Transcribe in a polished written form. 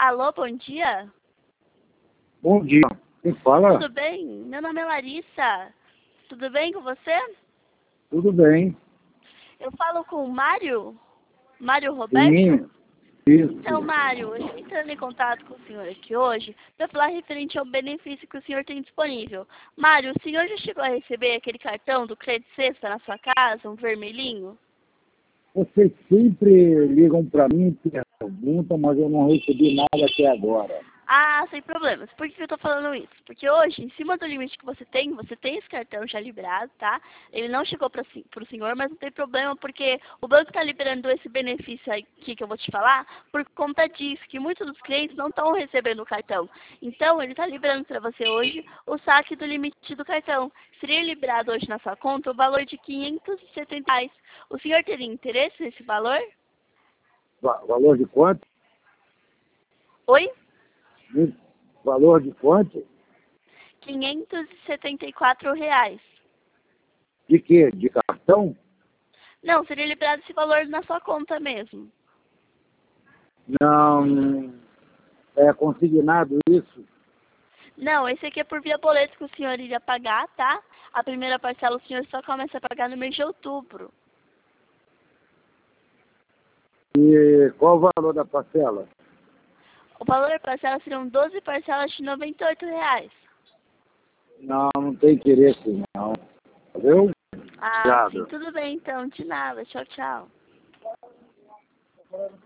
Alô, bom dia. Bom dia. Quem fala? Tudo bem? Meu nome é Larissa. Tudo bem com você? Tudo bem. Eu falo com o Mário? Mário Roberto? Sim, isso. Então, Mário, eu estou entrando em contato com o senhor aqui hoje para falar referente ao benefício que o senhor tem disponível. Mário, o senhor já chegou a receber aquele cartão do Crédito Sexta na sua casa, um vermelhinho? Vocês sempre ligam para mim e perguntam, mas eu não recebi nada até agora. Ah, sem problemas. Por que eu tô falando isso? Porque hoje, em cima do limite que você tem esse cartão já liberado, tá? Ele não chegou para o senhor, mas não tem problema, porque o banco está liberando esse benefício aqui que eu vou te falar, por conta disso, que muitos dos clientes não estão recebendo o cartão. Então, ele está liberando para você hoje o saque do limite do cartão. Seria liberado hoje na sua conta o valor de R$ 570. O senhor teria interesse nesse valor? Valor de quanto? Oi? Valor de quanto? R$ 574. De quê? De cartão? Não, seria liberado esse valor na sua conta mesmo. Não. É consignado isso? Não, esse aqui é por via boleto que o senhor iria pagar, tá? A primeira parcela o senhor só começa a pagar no mês de outubro. E qual o valor da parcela? O valor da parcela seriam 12 parcelas de R$ 98. Não tem interesse não. Valeu? Ah, sim, Obrigado. tudo bem então, de nada. Tchau, tchau.